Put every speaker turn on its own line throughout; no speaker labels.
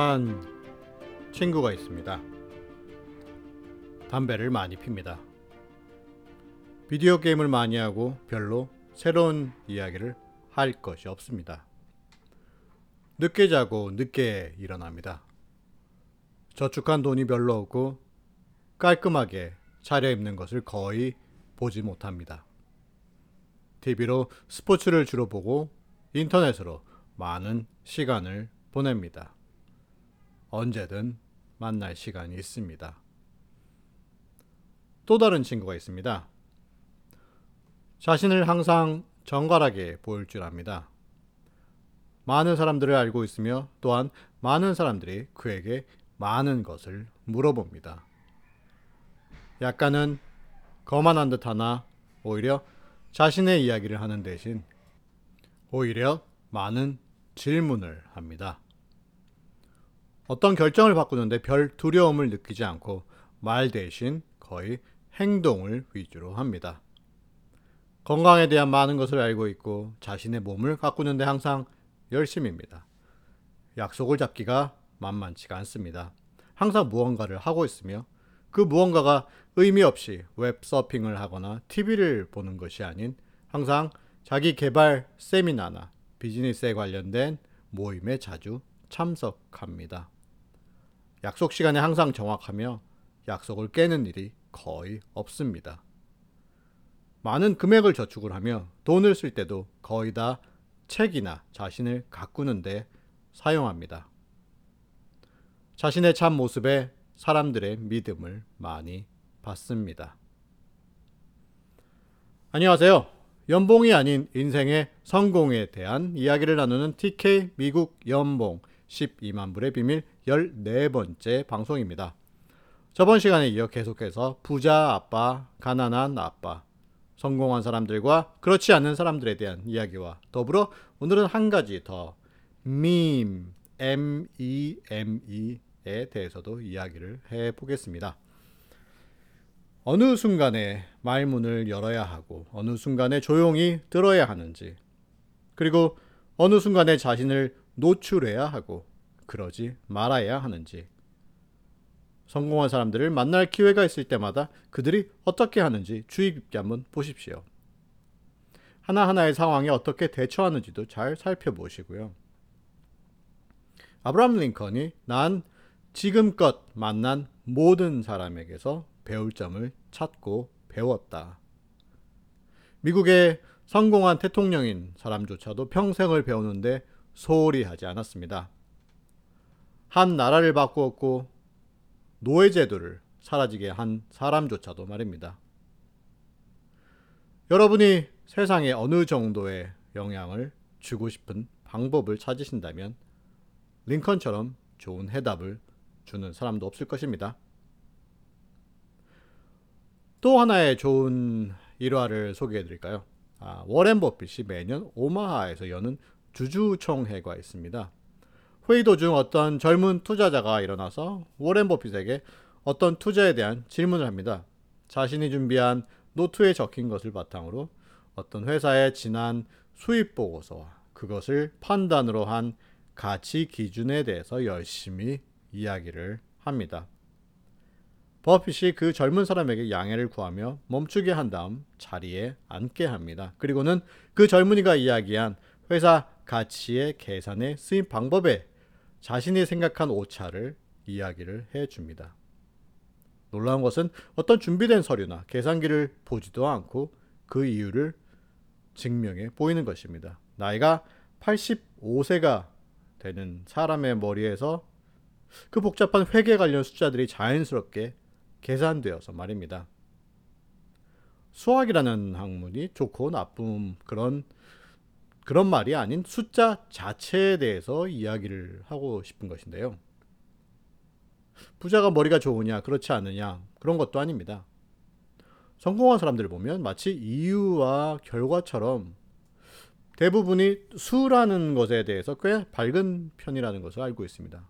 한 친구가 있습니다. 담배를 많이 핍니다. 비디오 게임을 많이 하고 별로 새로운 이야기를 할 것이 없습니다. 늦게 자고 늦게 일어납니다. 저축한 돈이 별로 없고 깔끔하게 차려입는 것을 거의 보지 못합니다. TV로 스포츠를 주로 보고 인터넷으로 많은 시간을 보냅니다. 언제든 만날 시간이 있습니다. 또 다른 친구가 있습니다. 자신을 항상 정갈하게 보일 줄 압니다. 많은 사람들을 알고 있으며 또한 많은 사람들이 그에게 많은 것을 물어봅니다. 약간은 거만한 듯하나 오히려 자신의 이야기를 하는 대신 오히려 많은 질문을 합니다. 어떤 결정을 바꾸는데 별 두려움을 느끼지 않고 말 대신 거의 행동을 위주로 합니다. 건강에 대한 많은 것을 알고 있고 자신의 몸을 가꾸는데 항상 열심입니다. 약속을 잡기가 만만치가 않습니다. 항상 무언가를 하고 있으며 그 무언가가 의미 없이 웹서핑을 하거나 TV를 보는 것이 아닌 항상 자기 개발 세미나나 비즈니스에 관련된 모임에 자주 참석합니다. 약속 시간에 항상 정확하며 약속을 깨는 일이 거의 없습니다. 많은 금액을 저축을 하며 돈을 쓸 때도 거의 다 책이나 자신을 가꾸는데 사용합니다. 자신의 참 모습에 사람들의 믿음을 많이 받습니다. 안녕하세요. 연봉이 아닌 인생의 성공에 대한 이야기를 나누는 TK 미국 연봉 12만 불의 비밀 14번째 방송입니다. 저번 시간에 이어 계속해서 부자 아빠, 가난한 아빠, 성공한 사람들과 그렇지 않은 사람들에 대한 이야기와 더불어 오늘은 한 가지 더 meme, M-E-M-E에 대해서도 이야기를 해보겠습니다. 어느 순간에 말문을 열어야 하고 어느 순간에 조용히 들어야 하는지, 그리고 어느 순간에 자신을 노출해야 하고 그러지 말아야 하는지, 성공한 사람들을 만날 기회가 있을 때마다 그들이 어떻게 하는지 주의 깊게 한번 보십시오. 하나하나의 상황에 어떻게 대처하는지도 잘 살펴보시고요. 아브라함 링컨이 난 지금껏 만난 모든 사람에게서 배울 점을 찾고 배웠다. 미국의 성공한 대통령인 사람조차도 평생을 배우는데 소홀히 하지 않았습니다. 한 나라를 바꾸었고 노예제도를 사라지게 한 사람조차도 말입니다. 여러분이 세상에 어느 정도의 영향을 주고 싶은 방법을 찾으신다면 링컨처럼 좋은 해답을 주는 사람도 없을 것입니다. 또 하나의 좋은 일화를 소개해 드릴까요? 워렌 버핏이 매년 오마하에서 여는 주주총회가 있습니다. 회의 도중 어떤 젊은 투자자가 일어나서 워렌 버핏에게 어떤 투자에 대한 질문을 합니다. 자신이 준비한 노트에 적힌 것을 바탕으로 어떤 회사의 지난 수입 보고서와 그것을 판단으로 한 가치 기준에 대해서 열심히 이야기를 합니다. 버핏이 그 젊은 사람에게 양해를 구하며 멈추게 한 다음 자리에 앉게 합니다. 그리고는 그 젊은이가 이야기한 회사 가치의 계산에 쓰인 방법에 자신이 생각한 오차를 이야기를 해줍니다. 놀라운 것은 어떤 준비된 서류나 계산기를 보지도 않고 그 이유를 증명해 보이는 것입니다. 나이가 85세가 되는 사람의 머리에서 그 복잡한 회계 관련 숫자들이 자연스럽게 계산되어서 말입니다. 수학이라는 학문이 좋고 나쁨 그런 말이 아닌 숫자 자체에 대해서 이야기를 하고 싶은 것인데요. 부자가 머리가 좋으냐 그렇지 않느냐 그런 것도 아닙니다. 성공한 사람들을 보면 마치 이유와 결과처럼 대부분이 수라는 것에 대해서 꽤 밝은 편이라는 것을 알고 있습니다.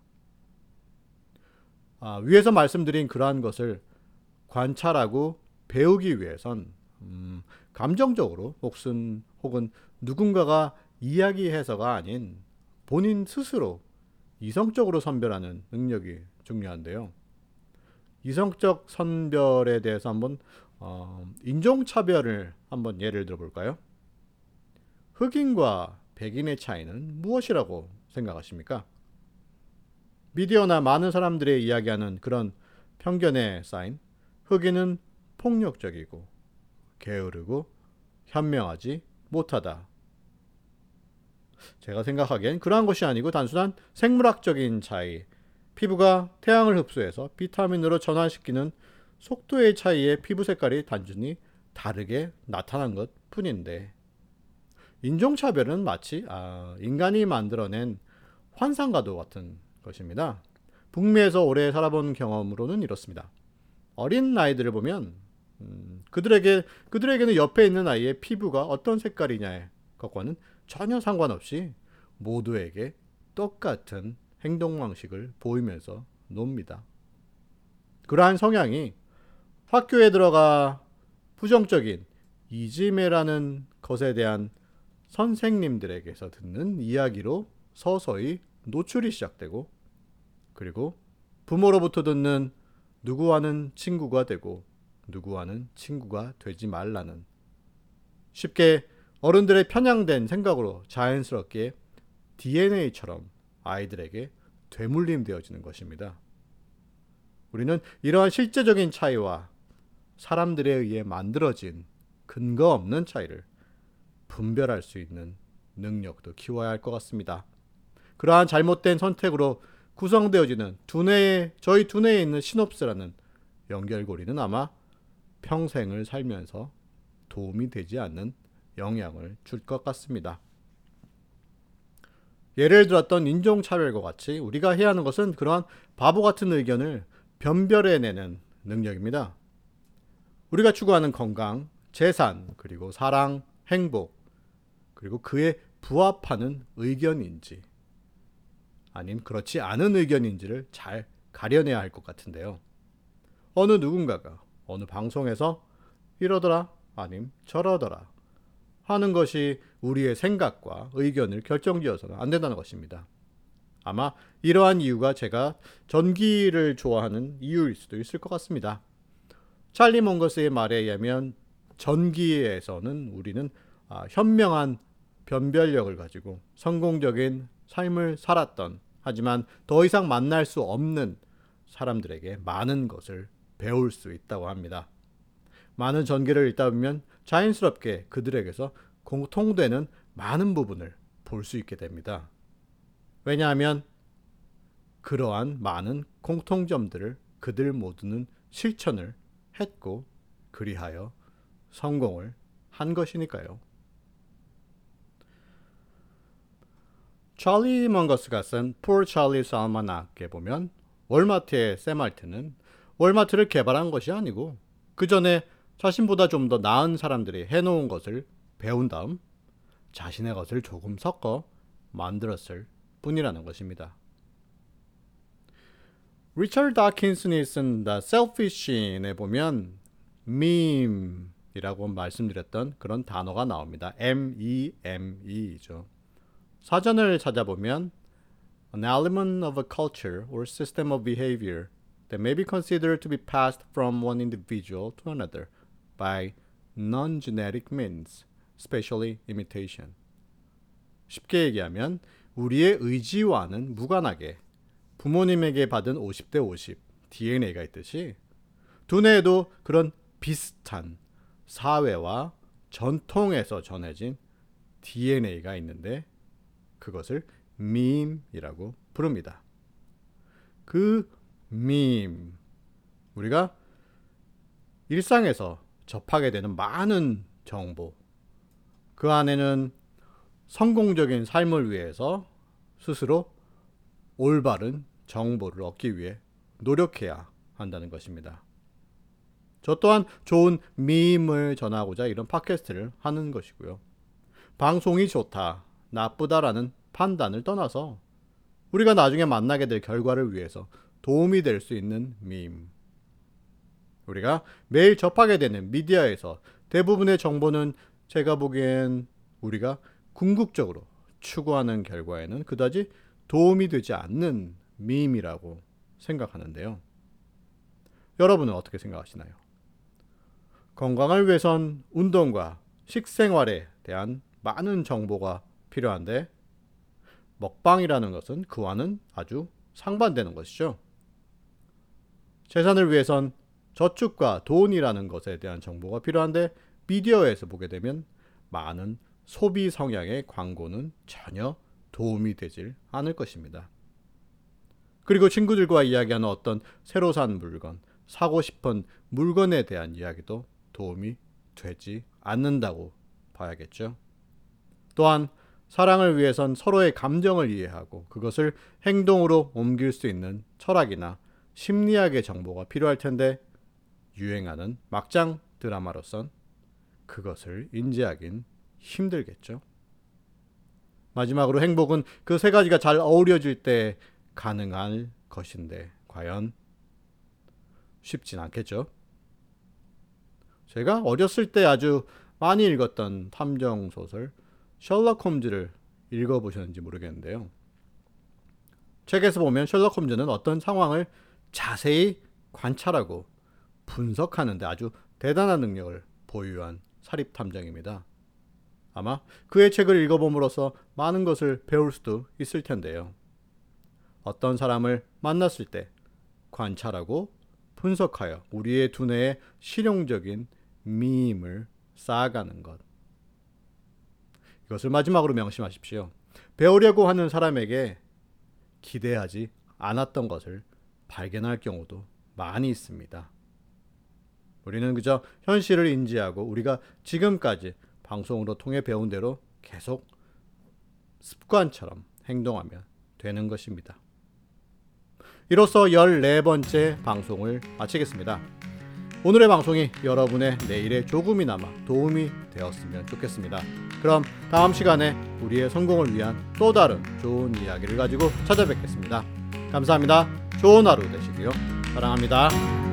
위에서 말씀드린 그러한 것을 관찰하고 배우기 위해선 감정적으로 혹은 누군가가 이야기해서가 아닌 본인 스스로 이성적으로 선별하는 능력이 중요한데요. 이성적 선별에 대해서 한번 인종차별을 한번 예를 들어볼까요? 흑인과 백인의 차이는 무엇이라고 생각하십니까? 미디어나 많은 사람들이 이야기하는 그런 편견에 쌓인 흑인은 폭력적이고 게으르고 현명하지 못하다. 제가 생각하기엔 그러한 것이 아니고 단순한 생물학적인 차이, 피부가 태양을 흡수해서 비타민으로 전환시키는 속도의 차이에 피부 색깔이 단순히 다르게 나타난 것 뿐인데, 인종차별은 마치 인간이 만들어낸 환상과도 같은 것입니다. 북미에서 오래 살아본 경험으로는 이렇습니다. 어린 아이들을 보면 그들에게는 옆에 있는 아이의 피부가 어떤 색깔이냐의 것과는 전혀 상관없이 모두에게 똑같은 행동 방식을 보이면서 놉니다. 그러한 성향이 학교에 들어가 부정적인 이지메라는 것에 대한 선생님들에게서 듣는 이야기로 서서히 노출이 시작되고, 그리고 부모로부터 듣는 누구와는 친구가 되고 누구와는 친구가 되지 말라는, 쉽게 어른들의 편향된 생각으로 자연스럽게 DNA처럼 아이들에게 되물림되어지는 것입니다. 우리는 이러한 실제적인 차이와 사람들에 의해 만들어진 근거 없는 차이를 분별할 수 있는 능력도 키워야 할 것 같습니다. 그러한 잘못된 선택으로 구성되어지는 저희 두뇌에 있는 시놉스라는 연결고리는 아마 평생을 살면서 도움이 되지 않는 영향을 줄 것 같습니다. 예를 들었던 인종차별과 같이 우리가 해야 하는 것은 그러한 바보 같은 의견을 변별해내는 능력입니다. 우리가 추구하는 건강, 재산, 그리고 사랑, 행복, 그리고 그에 부합하는 의견인지 아님 그렇지 않은 의견인지를 잘 가려내야 할 것 같은데요. 어느 누군가가 어느 방송에서 이러더라 아님 저러더라 하는 것이 우리의 생각과 의견을 결정지어서는 안 된다는 것입니다. 아마 이러한 이유가 제가 전기를 좋아하는 이유일 수도 있을 것 같습니다. 찰리 몽거스의 말에 의하면 전기에서는 우리는 현명한 변별력을 가지고 성공적인 삶을 살았던, 하지만 더 이상 만날 수 없는 사람들에게 많은 것을 배울 수 있다고 합니다. 많은 전기를 읽다 보면 자연스럽게 그들에게서 공통되는 많은 부분을 볼 수 있게 됩니다. 왜냐하면 그러한 많은 공통점들을 그들 모두는 실천을 했고 그리하여 성공을 한 것이니까요. 찰리 몽거스가 쓴 Poor Charlie's Almanac에 보면 월마트의 샘 알튼은 월마트를 개발한 것이 아니고 그 전에 자신보다 좀 더 나은 사람들이 해놓은 것을 배운 다음 자신의 것을 조금 섞어 만들었을 뿐이라는 것입니다. 리처드 다킨슨이 쓴 The Selfish Gene에 보면 meme이라고 말씀드렸던 그런 단어가 나옵니다. MEME이죠. 사전을 찾아보면 an element of a culture or system of behavior that may be considered to be passed from one individual to another by non-genetic means, especially imitation. 쉽게 얘기하면 우리의 의지와는 무관하게 부모님에게 받은 50대 50 DNA가 있듯이 두뇌에도 그런 비슷한 사회와 전통에서 전해진 DNA가 있는데 그것을 밈이라고 부릅니다. 그 밈, 우리가 일상에서 접하게 되는 많은 정보, 그 안에는 성공적인 삶을 위해서 스스로 올바른 정보를 얻기 위해 노력해야 한다는 것입니다. 저 또한 좋은 밈을 전하고자 이런 팟캐스트를 하는 것이고요. 방송이 좋다, 나쁘다라는 판단을 떠나서 우리가 나중에 만나게 될 결과를 위해서 도움이 될 수 있는 밈. 우리가 매일 접하게 되는 미디어에서 대부분의 정보는 제가 보기엔 우리가 궁극적으로 추구하는 결과에는 그다지 도움이 되지 않는 밈이라고 생각하는데요. 여러분은 어떻게 생각하시나요? 건강을 위해선 운동과 식생활에 대한 많은 정보가 필요한데 먹방이라는 것은 그와는 아주 상반되는 것이죠. 재산을 위해선 저축과 돈이라는 것에 대한 정보가 필요한데 미디어에서 보게 되면 많은 소비 성향의 광고는 전혀 도움이 되질 않을 것입니다. 그리고 친구들과 이야기하는 어떤 새로 산 물건, 사고 싶은 물건에 대한 이야기도 도움이 되지 않는다고 봐야겠죠. 또한 사랑을 위해선 서로의 감정을 이해하고 그것을 행동으로 옮길 수 있는 철학이나 심리학의 정보가 필요할 텐데 유행하는 막장 드라마로선 그것을 인지하긴 힘들겠죠. 마지막으로 행복은 그 세 가지가 잘 어우러질 때 가능할 것인데 과연 쉽진 않겠죠. 제가 어렸을 때 아주 많이 읽었던 탐정 소설 셜록 홈즈를 읽어보셨는지 모르겠는데요. 책에서 보면 셜록 홈즈는 어떤 상황을 자세히 관찰하고 분석하는데 아주 대단한 능력을 보유한 사립탐정입니다. 아마 그의 책을 읽어봄으로써 많은 것을 배울 수도 있을 텐데요. 어떤 사람을 만났을 때 관찰하고 분석하여 우리의 두뇌에 실용적인 밈을 쌓아가는 것. 이것을 마지막으로 명심하십시오. 배우려고 하는 사람에게 기대하지 않았던 것을 발견할 경우도 많이 있습니다. 우리는 그저 현실을 인지하고 우리가 지금까지 방송으로 통해 배운 대로 계속 습관처럼 행동하면 되는 것입니다. 이로써 14번째 방송을 마치겠습니다. 오늘의 방송이 여러분의 내일에 조금이나마 도움이 되었으면 좋겠습니다. 그럼 다음 시간에 우리의 성공을 위한 또 다른 좋은 이야기를 가지고 찾아뵙겠습니다. 감사합니다. 좋은 하루 되시고요. 사랑합니다.